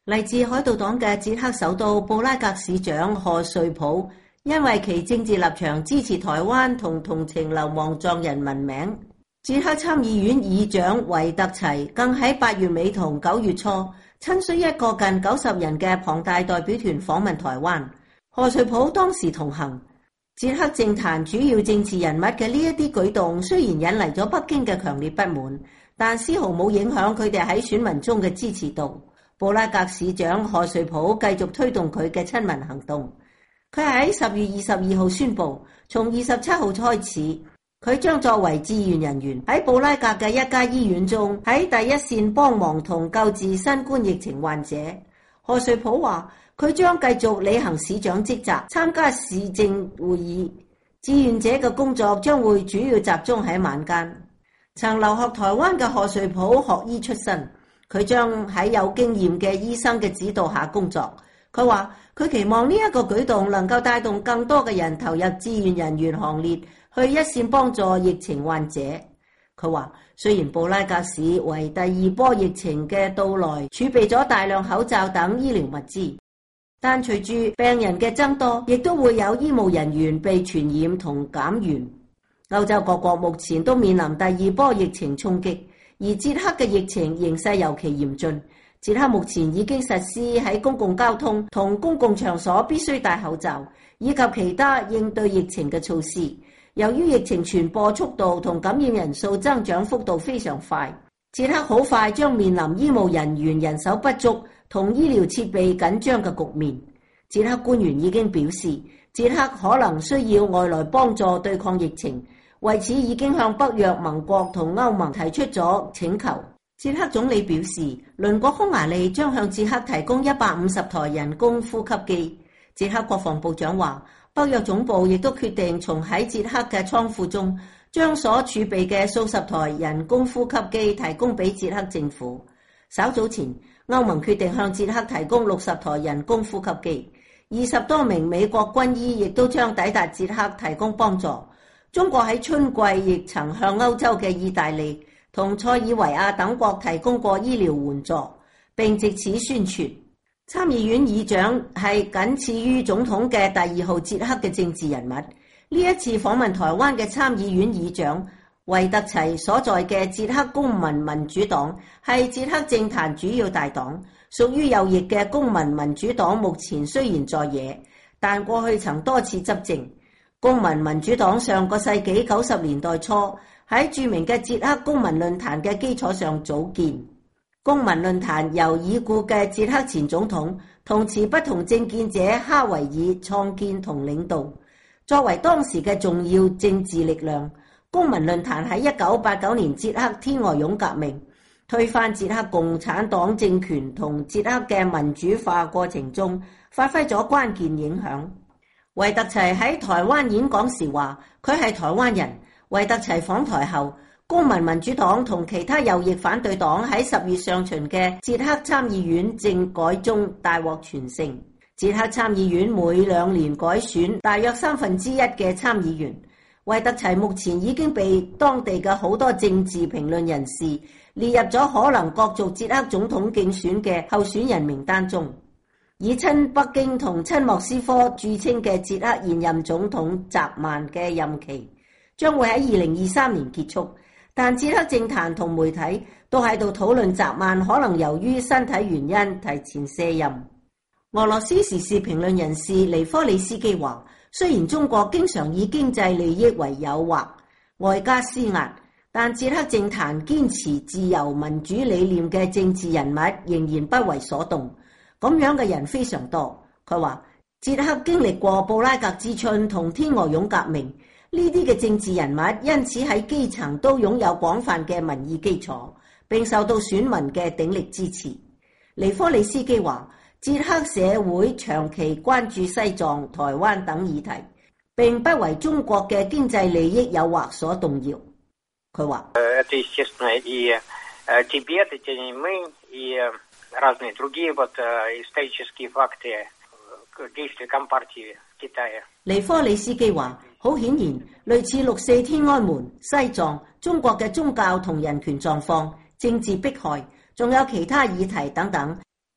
嚟自海盜黨嘅捷克首都布拉格市長賀瑞普，因為其政治立場支持台灣同同情流亡藏人聞名。捷克參議院議長維特齊更喺8月尾同9月初親率一個近90人嘅龐大代表團訪問台灣。賀瑞普當時同行。捷克政壇主要政治人物嘅呢一啲舉動雖然引嚟咗北京嘅強烈不滿，但絲毫冇影響佢哋喺選民中嘅支持度。布拉格市長賀瑞普繼續推動佢嘅親民行動。佢喺10月22號宣布，從27號開始，佢將作為志願人員喺布拉格嘅一家醫院中喺第一線幫忙同救治新冠疫情患者。賀瑞普話，佢將繼續履行市長職責，參加市政會議。志願者嘅工作將會主要集中喺晚間。曾留學台灣嘅賀瑞普學醫出身，佢將喺有經驗嘅醫生嘅指導下工作。佢話，佢期望呢一個舉動能夠帶動更多嘅人投入志願人員行列，去一線幫助疫情患者。佢話，雖然布拉格市為第2波疫情嘅到來儲備咗大量口罩等醫療物資，但隨住病人嘅增多，亦都會有醫務人員被傳染同減員。歐洲各國目前都面臨第2波疫情衝擊，而捷克嘅疫情形勢尤其嚴峻。捷克目前已經實施喺公共交通同公共場所必須戴口罩，以及其他應對疫情嘅措施。由於疫情傳播速度同感染人數增長幅度非常快，捷克好快將面臨醫務人員人手不足同醫療設備緊張嘅局面。捷克官員已經表示，捷克可能需要外來幫助對抗疫情，為此已經向北約盟國同歐盟提出咗請求。捷克總理表示，鄰國匈牙利將向捷克提供150台人工呼吸機。捷克國防部長話，北約總部亦都決定從喺捷克嘅倉庫中將所儲備嘅數十台人工呼吸機提供俾捷克政府。稍早前，歐盟決定向捷克提供60台人工呼吸機，20多名美國軍醫亦都將抵達捷克提供幫助。中國喺春季亦曾向歐洲嘅意大利同塞爾維亞等國提供過醫療援助，並藉此宣傳。參議院議長係僅次於總統嘅第2號捷克嘅政治人物。呢一次訪問台灣嘅參議院議長維特齊所在嘅捷克公民民主黨係捷克政壇主要大黨，屬於右翼嘅公民民主黨目前雖然在野，但過去曾多次執政。公民民主黨上個世紀90年代初喺著名嘅捷克公民論壇嘅基礎上組建。公民論壇由已故嘅捷克前總統同持不同政見者哈維爾創建同領導。作為當時嘅重要政治力量，公民論壇喺1989年捷克天鵝絨革命、推翻捷克共產黨政權同捷克嘅民主化過程中發揮咗關鍵影響。維特齊喺台灣演講時話，佢係台灣人。維特齊訪台後，公民民主黨同其他右翼反對黨喺10月上旬嘅捷克參議院政改中大獲全勝。捷克參議院每2年改選大約1/3嘅參議員。維特齊目前已經被當地嘅好多政治評論人士列入咗可能角逐捷克總統競選嘅候選人名單中。以親北京同親莫斯科著稱嘅捷克現任總統澤曼嘅任期將會喺2023年結束，但捷克政壇同媒體都喺度討論澤曼可能由於身體原因提前卸任。俄羅斯時事評論人士尼科里斯基話，雖然中國經常以經濟利益為誘惑外加施壓，但捷克政壇堅持自由民主理念嘅政治人物仍然不為所動。咁樣嘅人非常多。佢話，捷克經歷過布拉格之春同天鵝絨革命，呢啲嘅政治人物因此喺基層都擁有廣泛嘅民意基礎，並受到選民嘅鼎力支持。尼科里斯基話，捷克社會長期關注西藏、台灣等議題，並不為中國嘅經濟利益誘惑所動搖。佢話， разные другие исторические факты действий Компартии Китая。 尼科里斯基話，好顯然，類似6·4天安門、西藏、中國嘅宗教同人權狀況、政治迫害，仲有其他議題等等，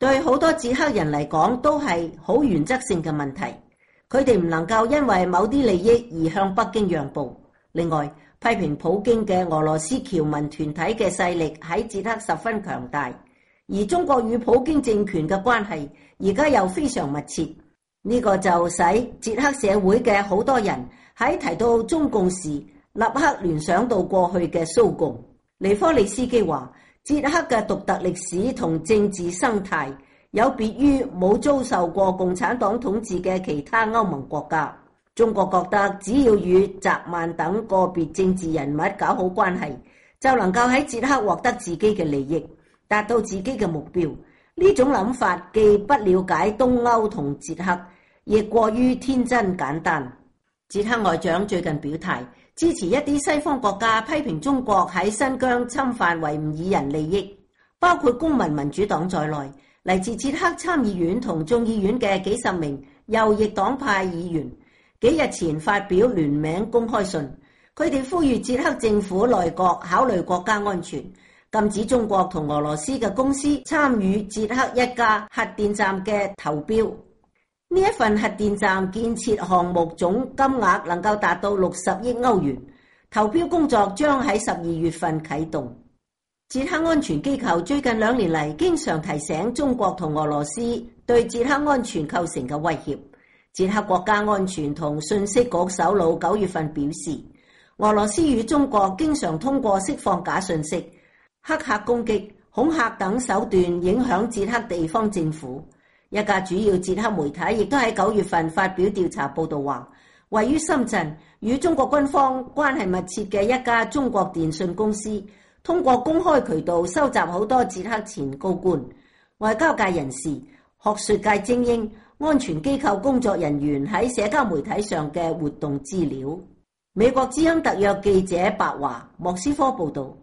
對好多捷克人嚟講都係好原則性嘅問題，佢哋唔能夠因為某啲利益而向北京讓步。另外，批評普京嘅俄羅斯僑民團體嘅勢力喺捷克十分強大，而中國與普京政權嘅關係而家又非常密切，呢個就使捷克社會嘅好多人喺提到中共時立刻聯想到過去嘅蘇共。尼科利斯基話，捷克嘅獨特歷史同政治生態有別於冇遭受過共產黨統治嘅其他歐盟國家。中國覺得只要與澤曼等個別政治人物搞好關係，就能夠喺捷克獲得自己嘅利益，達到自己嘅目標。呢種諗法既不了解東歐同捷克，亦過於天真簡單。捷克外長最近表態，支持一啲西方國家批評中國喺新疆侵犯維吾爾人利益，包括公民民主黨在內，嚟自捷克參議院同眾議院嘅幾十名右翼黨派議員幾日前發表聯名公開信，佢哋呼籲捷克政府內閣考慮國家安全，禁止中國同俄羅斯嘅公司參與捷克一家核電站嘅投標。呢一份核電站建設項目總金額能夠達到60億歐元，投標工作將喺12月份啟動。捷克安全機構最近2年嚟經常提醒中國同俄羅斯對捷克安全構成嘅威脅。捷克國家安全同信息局首腦9月份表示，俄羅斯與中國經常通過釋放假信息、黑客攻擊、恐嚇等手段影響捷克地方政府。一家主要捷克媒體亦都喺9月份發表調查報道話，位於深圳與中國軍方關係密切嘅一家中國電信公司，通過公開渠道收集好多捷克前高官、外交界人士、學術界精英、安全機構工作人員喺社交媒體上嘅活動資料。美國之音特約記者白華莫斯科報道，